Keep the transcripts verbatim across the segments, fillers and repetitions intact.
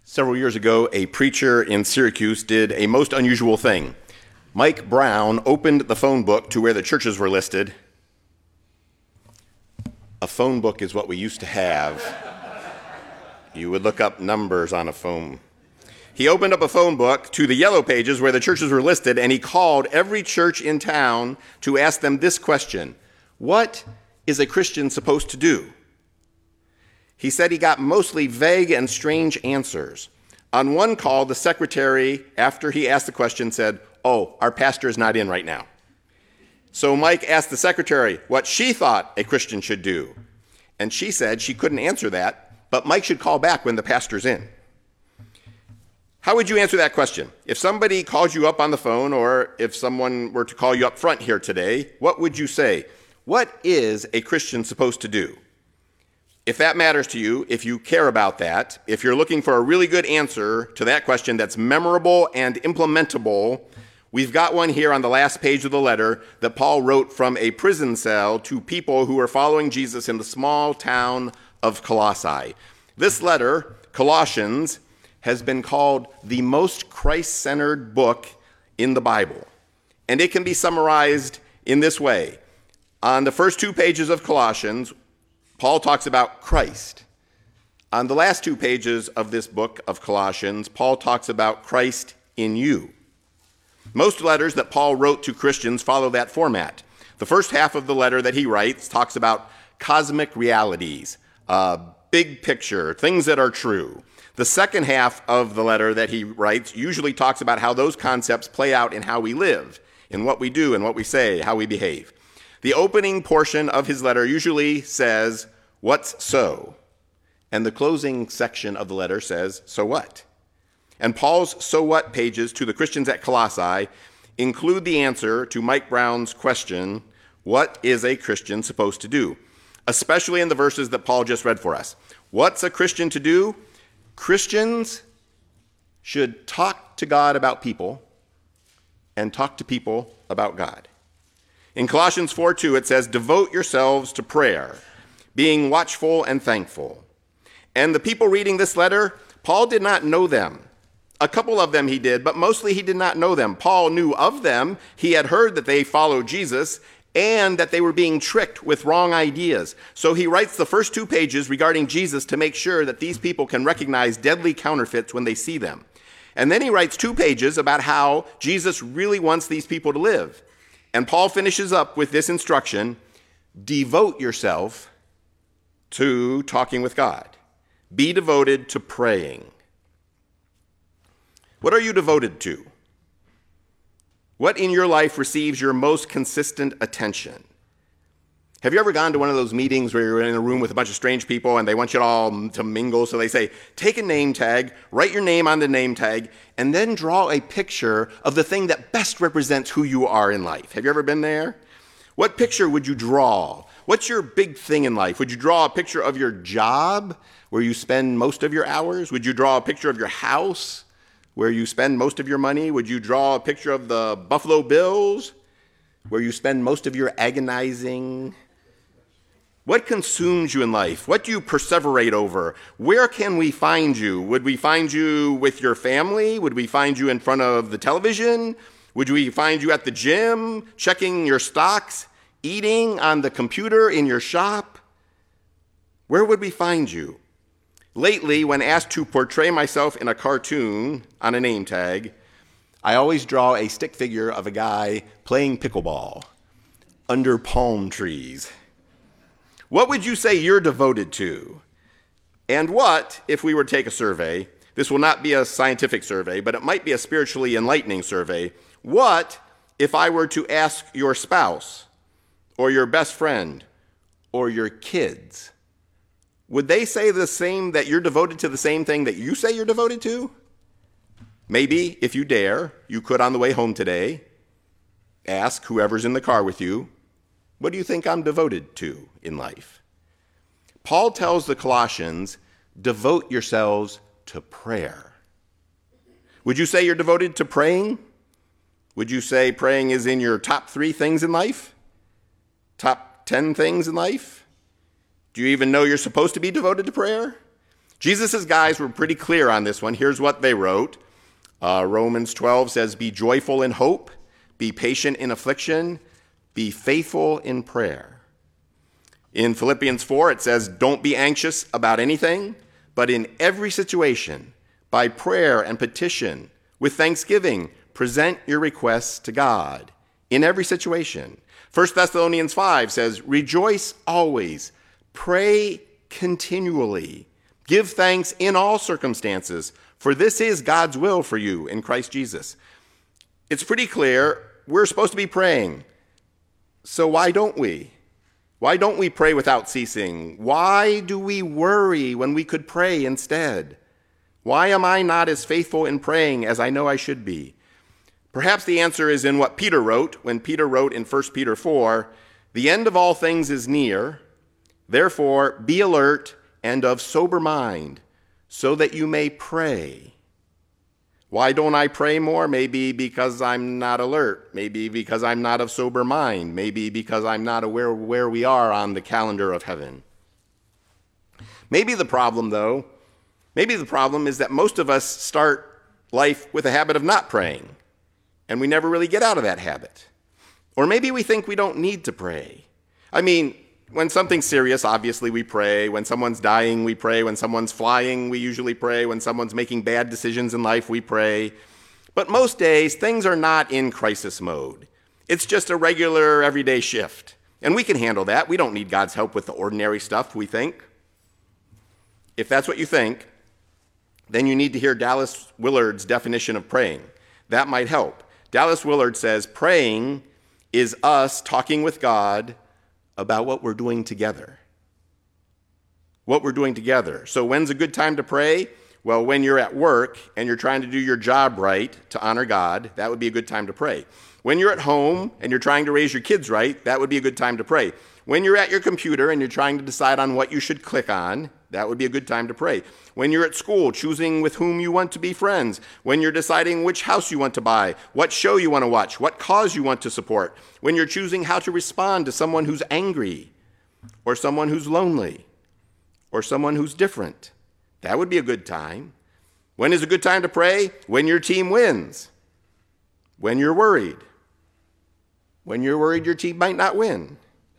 Several years ago, a preacher in Syracuse did a most unusual thing. Mike Brown opened the phone book to where the churches were listed. A phone book is what we used to have. You would look up numbers on a phone. He opened up a phone book to the yellow pages where the churches were listed, and he called every church in town to ask them this question: what is a Christian supposed to do? He said he got mostly vague and strange answers. On one call, the secretary, after he asked the question, said, "Oh, our pastor is not in right now." So Mike asked the secretary what she thought a Christian should do. And she said she couldn't answer that, but Mike should call back when the pastor's in. How would you answer that question? If somebody called you up on the phone, or if someone were to call you up front here today, what would you say? What is a Christian supposed to do? If that matters to you, if you care about that, if you're looking for a really good answer to that question that's memorable and implementable, we've got one here on the last page of the letter that Paul wrote from a prison cell to people who were following Jesus in the small town of Colossae. This letter, Colossians, has been called the most Christ-centered book in the Bible. And it can be summarized in this way. On the first two pages of Colossians, Paul talks about Christ. On the last two pages of this book of Colossians, Paul talks about Christ in you. Most letters that Paul wrote to Christians follow that format. The first half of the letter that he writes talks about cosmic realities, uh, big picture, things that are true. The second half of the letter that he writes usually talks about how those concepts play out in how we live, in what we do and what we say, how we behave. The opening portion of his letter usually says, "What's so?" And the closing section of the letter says, "So what?" And Paul's "so what" pages to the Christians at Colossae include the answer to Mike Brown's question, what is a Christian supposed to do? Especially in the verses that Paul just read for us. What's a Christian to do? Christians should talk to God about people and talk to people about God. In Colossians four two, it says, "Devote yourselves to prayer, being watchful and thankful." And the people reading this letter, Paul did not know them. A couple of them he did, but mostly he did not know them. Paul knew of them. He had heard that they followed Jesus and that they were being tricked with wrong ideas. So he writes the first two pages regarding Jesus to make sure that these people can recognize deadly counterfeits when they see them. And then he writes two pages about how Jesus really wants these people to live. And Paul finishes up with this instruction: devote yourself to talking with God. Be devoted to praying. What are you devoted to? What in your life receives your most consistent attention? Have you ever gone to one of those meetings where you're in a room with a bunch of strange people and they want you all to mingle? So they say, take a name tag, write your name on the name tag, and then draw a picture of the thing that best represents who you are in life. Have you ever been there? What picture would you draw? What's your big thing in life? Would you draw a picture of your job, where you spend most of your hours? Would you draw a picture of your house, where you spend most of your money? Would you draw a picture of the Buffalo Bills, where you spend most of your agonizing? What consumes you in life? What do you perseverate over? Where can we find you? Would we find you with your family? Would we find you in front of the television? Would we find you at the gym, checking your stocks, eating on the computer in your shop? Where would we find you? Lately, when asked to portray myself in a cartoon on a name tag, I always draw a stick figure of a guy playing pickleball under palm trees. What would you say you're devoted to? And what, if we were to take a survey, this will not be a scientific survey, but it might be a spiritually enlightening survey. What if I were to ask your spouse or your best friend or your kids? Would they say the same, that you're devoted to the same thing that you say you're devoted to? Maybe, if you dare, you could on the way home today ask whoever's in the car with you, what do you think I'm devoted to in life? Paul tells the Colossians, devote yourselves to prayer. Would you say you're devoted to praying? Would you say praying is in your top three things in life? Top ten things in life? Do you even know you're supposed to be devoted to prayer? Jesus' guys were pretty clear on this one. Here's what they wrote. Uh, Romans twelve says, be joyful in hope, be patient in affliction, be faithful in prayer. In Philippians four, it says, don't be anxious about anything, but in every situation, by prayer and petition, with thanksgiving, present your requests to God. In every situation. First Thessalonians five says, rejoice always, pray continually, give thanks in all circumstances, for this is God's will for you in Christ Jesus. It's pretty clear we're supposed to be praying. So why don't we? Why don't we pray without ceasing? Why do we worry when we could pray instead? Why am I not as faithful in praying as I know I should be? Perhaps the answer is in what Peter wrote when Peter wrote in First Peter four, the end of all things is near, therefore be alert and of sober mind, so that you may pray. Why don't I pray more? Maybe because I'm not alert. Maybe because I'm not of sober mind. Maybe because I'm not aware of where we are on the calendar of heaven. Maybe the problem, though, maybe the problem is that most of us start life with a habit of not praying, and we never really get out of that habit. Or maybe we think we don't need to pray. I mean, when something's serious, obviously we pray. When someone's dying, we pray. When someone's flying, we usually pray. When someone's making bad decisions in life, we pray. But most days, things are not in crisis mode. It's just a regular, everyday shift. And we can handle that. We don't need God's help with the ordinary stuff, we think. If that's what you think, then you need to hear Dallas Willard's definition of praying. That might help. Dallas Willard says, praying is us talking with God about what we're doing together. What we're doing together. So when's a good time to pray? Well, when you're at work and you're trying to do your job right to honor God, that would be a good time to pray. When you're at home and you're trying to raise your kids right, that would be a good time to pray. When you're at your computer and you're trying to decide on what you should click on, that would be a good time to pray. When you're at school, choosing with whom you want to be friends. When you're deciding which house you want to buy, what show you want to watch, what cause you want to support. When you're choosing how to respond to someone who's angry, or someone who's lonely, or someone who's different. That would be a good time. When is a good time to pray? When your team wins. When you're worried. When you're worried your team might not win.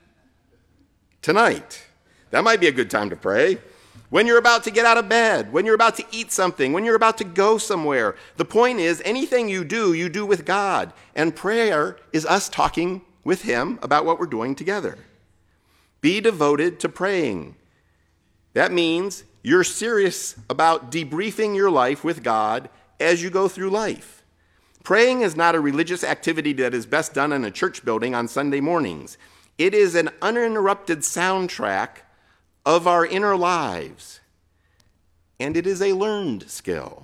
Tonight. That might be a good time to pray. When you're about to get out of bed, when you're about to eat something, when you're about to go somewhere. The point is, anything you do, you do with God. And prayer is us talking with Him about what we're doing together. Be devoted to praying. That means you're serious about debriefing your life with God as you go through life. Praying is not a religious activity that is best done in a church building on Sunday mornings. It is an uninterrupted soundtrack of our inner lives, and it is a learned skill.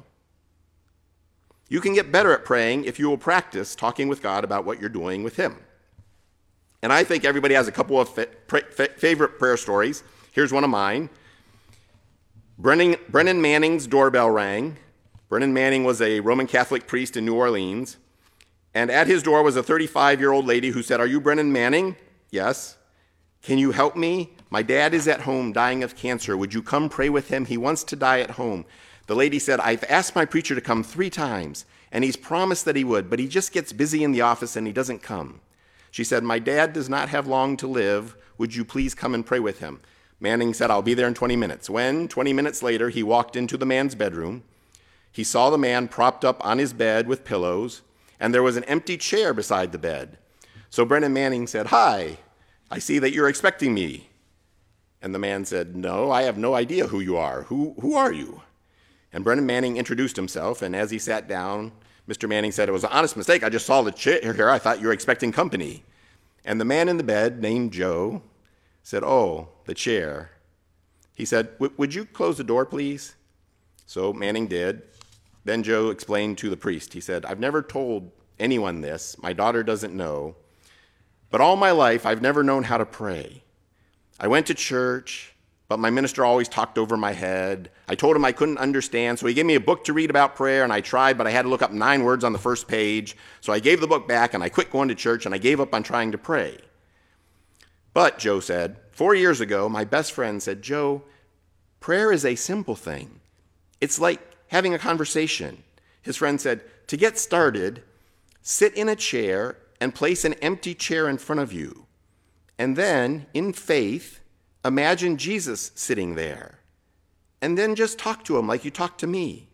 You can get better at praying if you will practice talking with God about what you're doing with Him. And I think everybody has a couple of fa- fa- favorite prayer stories. Here's one of mine. Brennan, Brennan Manning's doorbell rang. Brennan Manning was a Roman Catholic priest in New Orleans, and at his door was a thirty-five-year-old lady who said, "Are you Brennan Manning?" "Yes." "Can you help me? My dad is at home dying of cancer. Would you come pray with him? He wants to die at home." The lady said, "I've asked my preacher to come three times, and he's promised that he would, but he just gets busy in the office and he doesn't come." She said, "My dad does not have long to live. Would you please come and pray with him?" Manning said, "I'll be there in twenty minutes. When, twenty minutes later, he walked into the man's bedroom, he saw the man propped up on his bed with pillows, and there was an empty chair beside the bed. So Brennan Manning said, "Hi, I see that you're expecting me." And the man said, "No, I have no idea who you are. Who, who are you?" And Brennan Manning introduced himself, and as he sat down, Mister Manning said, "It was an honest mistake. I just saw the chair here. I thought you were expecting company." And the man in the bed, named Joe, said, "Oh, the chair." He said, "Would you close the door, please?" So Manning did. Then Joe explained to the priest. He said, "I've never told anyone this. My daughter doesn't know. But all my life, I've never known how to pray. I went to church, but my minister always talked over my head. I told him I couldn't understand, so he gave me a book to read about prayer, and I tried, but I had to look up nine words on the first page. So I gave the book back, and I quit going to church, and I gave up on trying to pray. But," Joe said, "four years ago, my best friend said, 'Joe, Prayer is a simple thing. It's like having a conversation. His friend said, to get started, sit in a chair and place an empty chair in front of you. And then, in faith, imagine Jesus sitting there. And then just talk to him like you talk to me.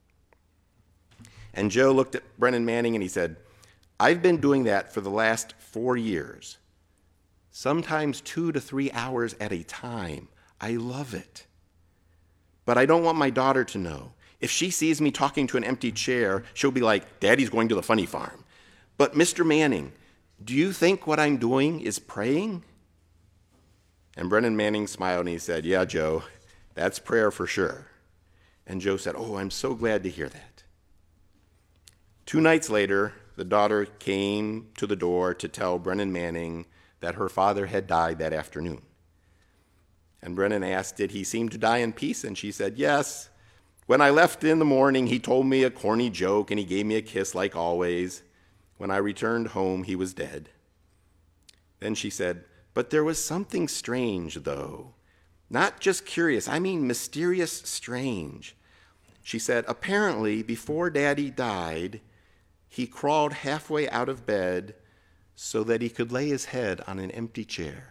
And Joe looked at Brennan Manning and he said, I've been doing that for the last four years. Sometimes two to three hours at a time. I love it. But I don't want my daughter to know. If she sees me talking to an empty chair, she'll be like, Daddy's going to the funny farm. But Mister Manning, do you think what I'm doing is praying? And Brennan Manning smiled and he said, yeah, Joe, that's prayer for sure. And Joe said, oh, I'm so glad to hear that. Two nights later, the daughter came to the door to tell Brennan Manning that her father had died that afternoon. And Brennan asked, did he seem to die in peace? And she said, yes. When I left in the morning, he told me a corny joke and he gave me a kiss like always. When I returned home, he was dead. Then she said, but there was something strange, though. Not just curious, I mean mysterious strange. She said, apparently, before Daddy died, he crawled halfway out of bed so that he could lay his head on an empty chair.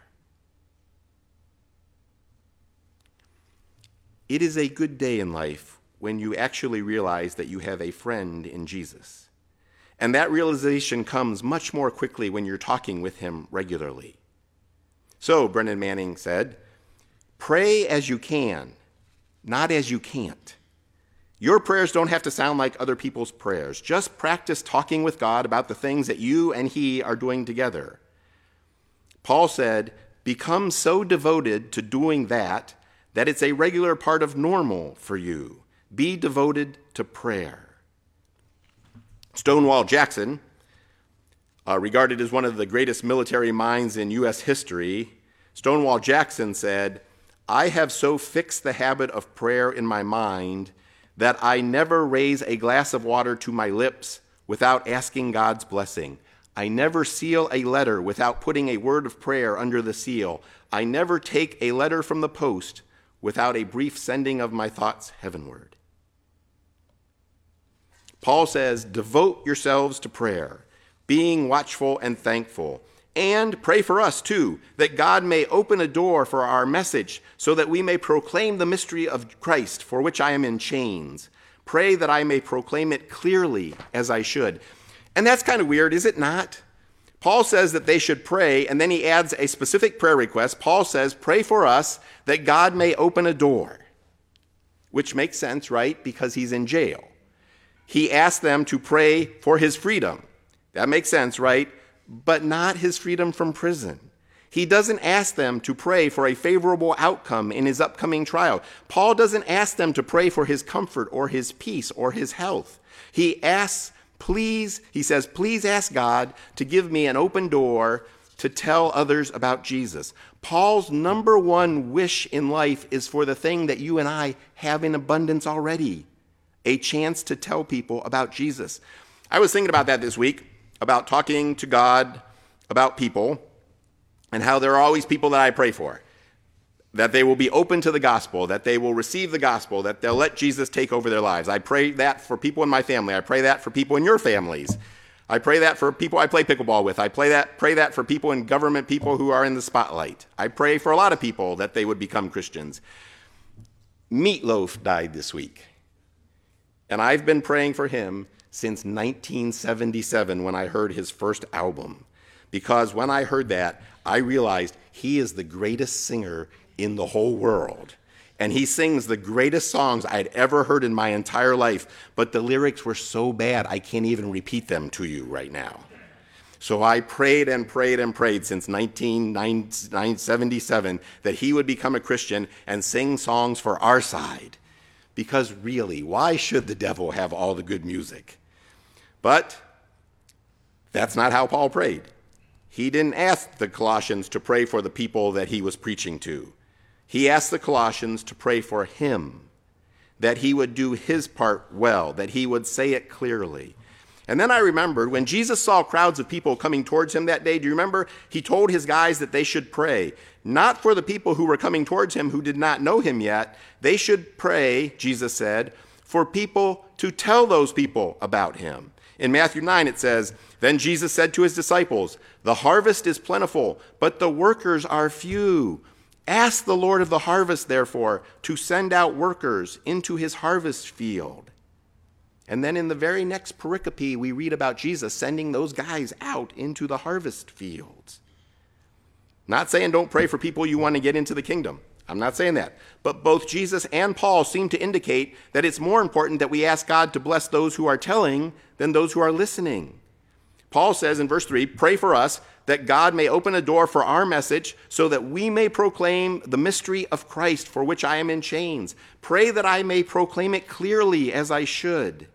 It is a good day in life when you actually realize that you have a friend in Jesus. And that realization comes much more quickly when you're talking with him regularly. So, Brennan Manning said, pray as you can, not as you can't. Your prayers don't have to sound like other people's prayers. Just practice talking with God about the things that you and he are doing together. Paul said, become so devoted to doing that that it's a regular part of normal for you. Be devoted to prayer. Stonewall Jackson, uh, regarded as one of the greatest military minds in U S history, Stonewall Jackson said, I have so fixed the habit of prayer in my mind that I never raise a glass of water to my lips without asking God's blessing. I never seal a letter without putting a word of prayer under the seal. I never take a letter from the post without a brief sending of my thoughts heavenward. Paul says, devote yourselves to prayer, being watchful and thankful. And pray for us, too, that God may open a door for our message so that we may proclaim the mystery of Christ, for which I am in chains. Pray that I may proclaim it clearly as I should. And that's kind of weird, is it not? Paul says that they should pray, and then he adds a specific prayer request. Paul says, pray for us that God may open a door, which makes sense, right? Because he's in jail. He asked them to pray for his freedom. That makes sense, right? But not his freedom from prison. He doesn't ask them to pray for a favorable outcome in his upcoming trial. Paul doesn't ask them to pray for his comfort or his peace or his health. He asks, please, he says, please ask God to give me an open door to tell others about Jesus. Paul's number one wish in life is for the thing that you and I have in abundance already, a chance to tell people about Jesus. I was thinking about that this week, about talking to God about people and how there are always people that I pray for, that they will be open to the gospel, that they will receive the gospel, that they'll let Jesus take over their lives. I pray that for people in my family. I pray that for people in your families. I pray that for people I play pickleball with. I pray that, pray that for people in government, people who are in the spotlight. I pray for a lot of people that they would become Christians. Meatloaf died this week, and I've been praying for him since nineteen seventy-seven when I heard his first album. Because when I heard that, I realized he is the greatest singer in the whole world. And he sings the greatest songs I'd ever heard in my entire life. But the lyrics were so bad, I can't even repeat them to you right now. So I prayed and prayed and prayed since nineteen seventy-seven that he would become a Christian and sing songs for our side. Because really, why should the devil have all the good music? But that's not how Paul prayed. He didn't ask the Colossians to pray for the people that he was preaching to. He asked the Colossians to pray for him, that he would do his part well, that he would say it clearly. And then I remembered when Jesus saw crowds of people coming towards him that day, do you remember? He told his guys that they should pray, not for the people who were coming towards him who did not know him yet. They should pray, Jesus said, for people to tell those people about him. In Matthew nine, it says, "Then Jesus said to his disciples, 'The harvest is plentiful, but the workers are few. Ask the Lord of the harvest, therefore, to send out workers into his harvest field.'" And then in the very next pericope, we read about Jesus sending those guys out into the harvest fields. Not saying don't pray for people you want to get into the kingdom. I'm not saying that. But both Jesus and Paul seem to indicate that it's more important that we ask God to bless those who are telling than those who are listening. Paul says in verse three, "Pray for us that God may open a door for our message so that we may proclaim the mystery of Christ for which I am in chains. Pray that I may proclaim it clearly as I should."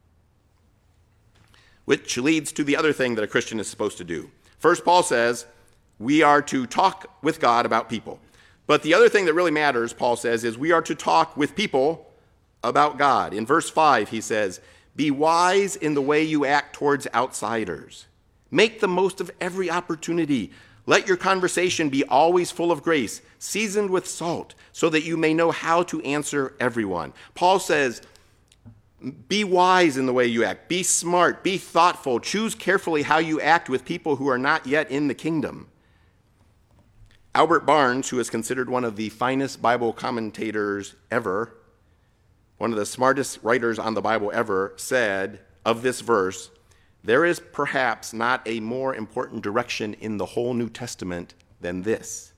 Which leads to the other thing that a Christian is supposed to do. First, Paul says we are to talk with God about people. But the other thing that really matters, Paul says, is we are to talk with people about God. In verse five, he says, "Be wise in the way you act towards outsiders. Make the most of every opportunity. Let your conversation be always full of grace, seasoned with salt, so that you may know how to answer everyone." Paul says, be wise in the way you act. Be smart. Be thoughtful. Choose carefully how you act with people who are not yet in the kingdom. Albert Barnes, who is considered one of the finest Bible commentators ever, one of the smartest writers on the Bible ever, said of this verse, "There is perhaps not a more important direction in the whole New Testament than this.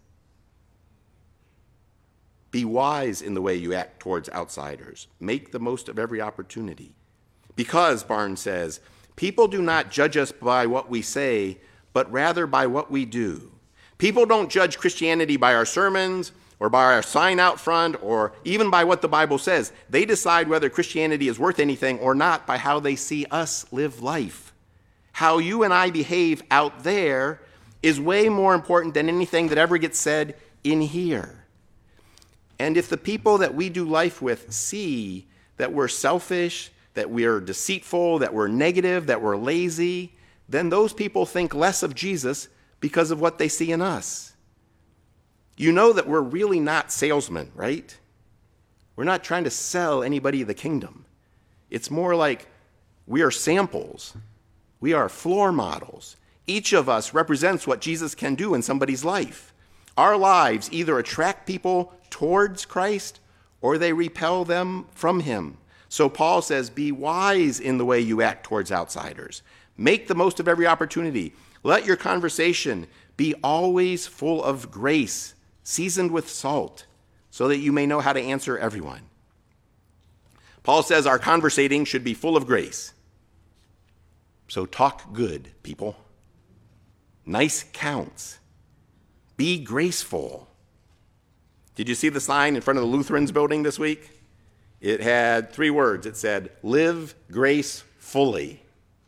Be wise in the way you act towards outsiders. Make the most of every opportunity." Because, Barnes says, people do not judge us by what we say, but rather by what we do. People don't judge Christianity by our sermons or by our sign out front or even by what the Bible says. They decide whether Christianity is worth anything or not by how they see us live life. How you and I behave out there is way more important than anything that ever gets said in here. And if the people that we do life with see that we're selfish, that we're deceitful, that we're negative, that we're lazy, then those people think less of Jesus because of what they see in us. You know that we're really not salesmen, right? We're not trying to sell anybody the kingdom. It's more like we are samples. We are floor models. Each of us represents what Jesus can do in somebody's life. Our lives either attract people towards Christ or they repel them from him. So Paul says, be wise in the way you act towards outsiders. Make the most of every opportunity. Let your conversation be always full of grace, seasoned with salt, so that you may know how to answer everyone. Paul says our conversating should be full of grace. So talk good, people. Nice counts. Be graceful. Did you see the sign in front of the Lutherans building this week? It had three words. It said, "Live grace fully."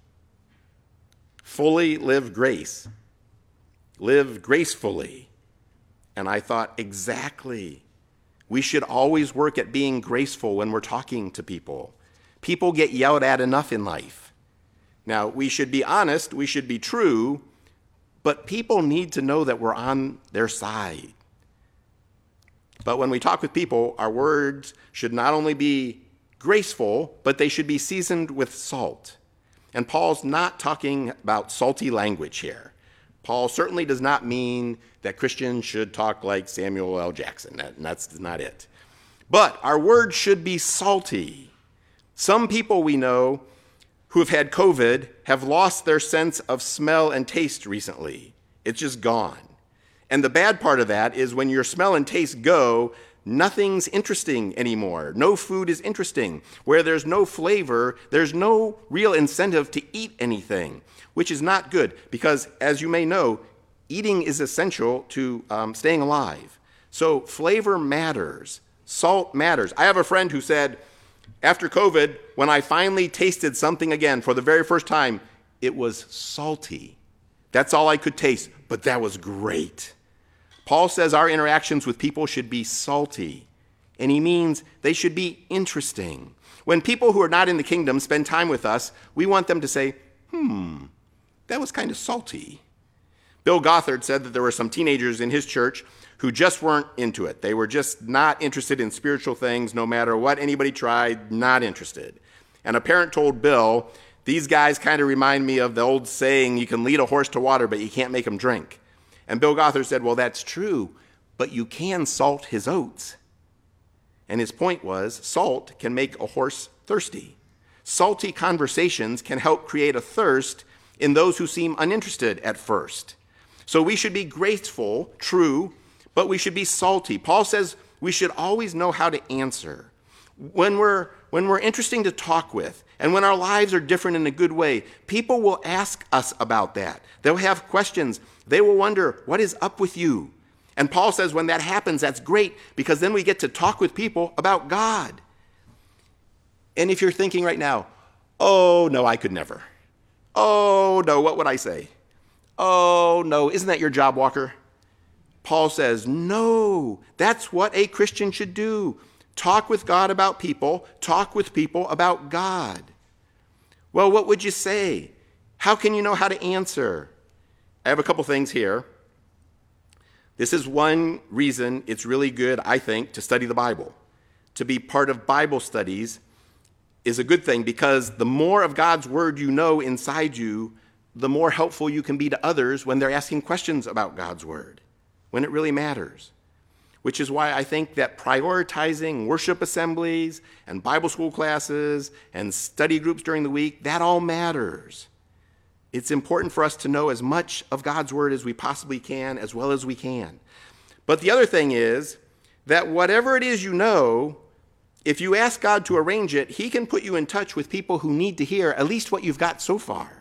Fully live grace. Live gracefully. And I thought, exactly. We should always work at being graceful when we're talking to people. People get yelled at enough in life. Now, we should be honest, we should be true, but people need to know that we're on their side. But when we talk with people, our words should not only be graceful, but they should be seasoned with salt. And Paul's not talking about salty language here. Paul certainly does not mean that Christians should talk like Samuel L. Jackson. That, that's not it. But our words should be salty. Some people we know who have had COVID have lost their sense of smell and taste recently. It's just gone. And the bad part of that is when your smell and taste go, nothing's interesting anymore. No food is interesting. Where there's no flavor, there's no real incentive to eat anything, which is not good because, as you may know, eating is essential to um, staying alive. So flavor matters. Salt matters. I have a friend who said, after COVID, when I finally tasted something again for the very first time, it was salty. That's all I could taste, but that was great. Paul says our interactions with people should be salty, and he means they should be interesting. When people who are not in the kingdom spend time with us, we want them to say, hmm, that was kind of salty. Bill Gothard said that there were some teenagers in his church who just weren't into it. They were just not interested in spiritual things, no matter what anybody tried, not interested. And a parent told Bill, these guys kind of remind me of the old saying, you can lead a horse to water, but you can't make him drink. And Bill Gothard said, well, that's true, but you can salt his oats. And his point was, salt can make a horse thirsty. Salty conversations can help create a thirst in those who seem uninterested at first. So we should be graceful, true, but we should be salty. Paul says we should always know how to answer. When we're, when we're interesting to talk with, and when our lives are different in a good way, people will ask us about that. They'll have questions. They will wonder, what is up with you? And Paul says when that happens, that's great, because then we get to talk with people about God. And if you're thinking right now, oh, no, I could never. Oh, no, what would I say? Oh, no, isn't that your job, Walker? Paul says, no, that's what a Christian should do. Talk with God about people. Talk with people about God. Well, what would you say? How can you know how to answer? I have a couple things here. This is one reason it's really good, I think, to study the Bible. To be part of Bible studies is a good thing because the more of God's word you know inside you, the more helpful you can be to others when they're asking questions about God's word, when it really matters. Which is why I think that prioritizing worship assemblies and Bible school classes and study groups during the week, that all matters. It's important for us to know as much of God's word as we possibly can, as well as we can. But the other thing is that whatever it is you know, if you ask God to arrange it, he can put you in touch with people who need to hear at least what you've got so far.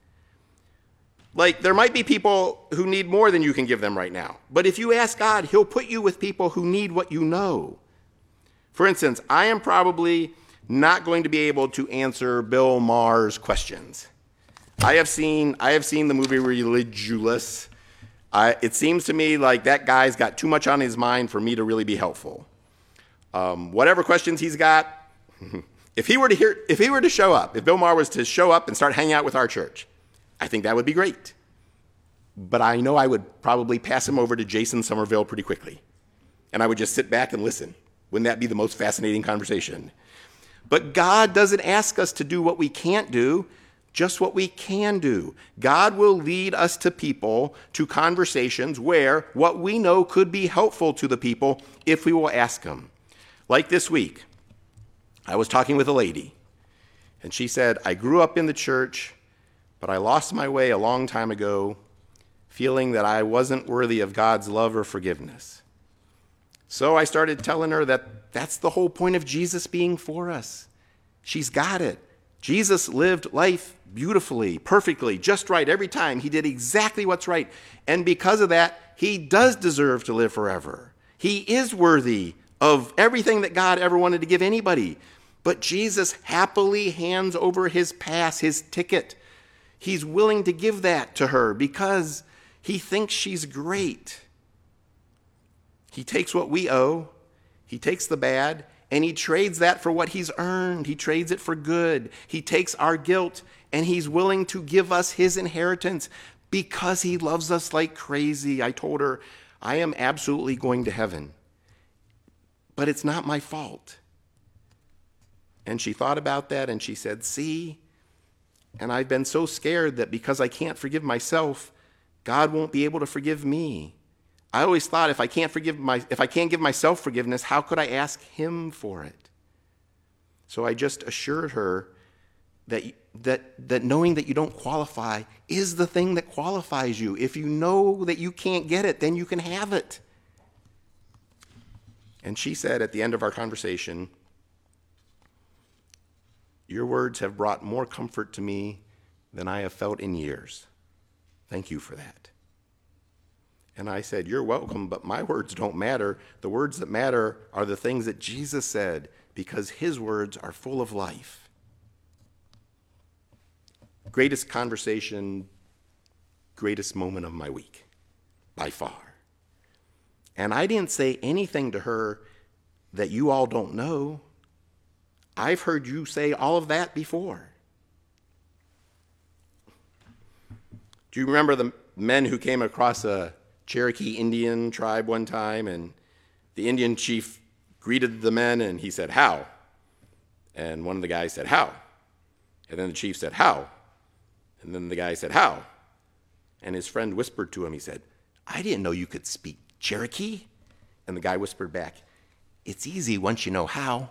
Like, there might be people who need more than you can give them right now. But if you ask God, he'll put you with people who need what you know. For instance, I am probably not going to be able to answer Bill Maher's questions. I have seen I have seen the movie Religulous. I, it seems to me like that guy's got too much on his mind for me to really be helpful. Um, whatever questions he's got, if he were to hear, if he were to show up, if Bill Maher was to show up and start hanging out with our church, I think that would be great. But I know I would probably pass him over to Jason Somerville pretty quickly. And I would just sit back and listen. Wouldn't that be the most fascinating conversation? But God doesn't ask us to do what we can't do, just what we can do. God will lead us to people, to conversations where what we know could be helpful to the people if we will ask him. Like this week, I was talking with a lady, and she said, I grew up in the church, but I lost my way a long time ago, feeling that I wasn't worthy of God's love or forgiveness. So I started telling her that that's the whole point of Jesus being for us. She's got it. Jesus lived life beautifully, perfectly, just right every time. He did exactly what's right. And because of that, he does deserve to live forever. He is worthy of everything that God ever wanted to give anybody. But Jesus happily hands over his pass, his ticket. He's willing to give that to her because he thinks she's great. He takes what we owe, he takes the bad, and he trades that for what he's earned. He trades it for good. He takes our guilt, and he's willing to give us his inheritance because he loves us like crazy. I told her, I am absolutely going to heaven, but it's not my fault. And she thought about that, and she said, see, and I've been so scared that because I can't forgive myself, God won't be able to forgive me. I always thought if I can't forgive my, if I can't give myself forgiveness, how could I ask him for it? So I just assured her that, that, that knowing that you don't qualify is the thing that qualifies you. If you know that you can't get it, then you can have it. And she said at the end of our conversation, your words have brought more comfort to me than I have felt in years. Thank you for that. And I said, you're welcome, but my words don't matter. The words that matter are the things that Jesus said, because his words are full of life. Greatest conversation, greatest moment of my week, by far. And I didn't say anything to her that you all don't know. I've heard you say all of that before. Do you remember the men who came across a Cherokee Indian tribe one time, and the Indian chief greeted the men and he said, "How?" And one of the guys said, "How?" And then the chief said, "How?" And then the guy said, "How?" And his friend whispered to him, he said, "I didn't know you could speak Cherokee." And the guy whispered back, "It's easy once you know how."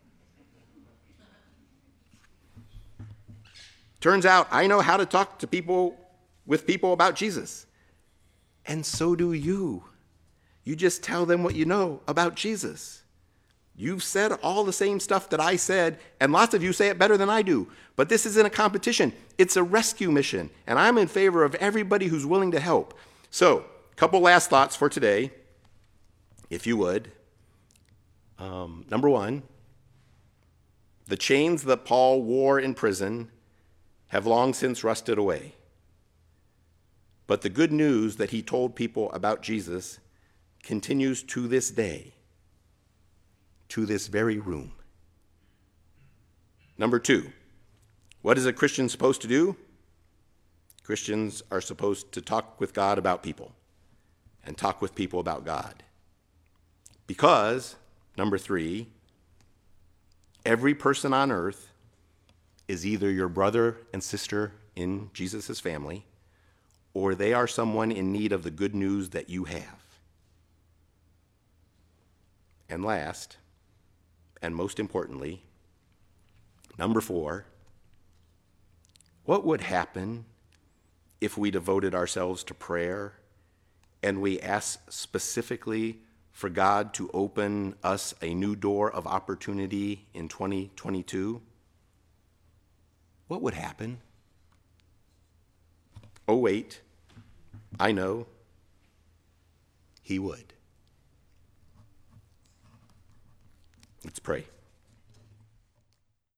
Turns out I know how to talk to people, with people about Jesus. And so do you. You just tell them what you know about Jesus. You've said all the same stuff that I said, and lots of you say it better than I do. But this isn't a competition. It's a rescue mission, and I'm in favor of everybody who's willing to help. So, a couple last thoughts for today, if you would. Um, number one, the chains that Paul wore in prison have long since rusted away. But the good news that he told people about Jesus continues to this day, to this very room. Number two, what is a Christian supposed to do? Christians are supposed to talk with God about people and talk with people about God. Because, number three, every person on earth is either your brother and sister in Jesus' family, or they are someone in need of the good news that you have. And last, and most importantly, number four, what would happen if we devoted ourselves to prayer and we asked specifically for God to open us a new door of opportunity in twenty twenty-two? What would happen? Oh, wait, I know. He would. Let's pray.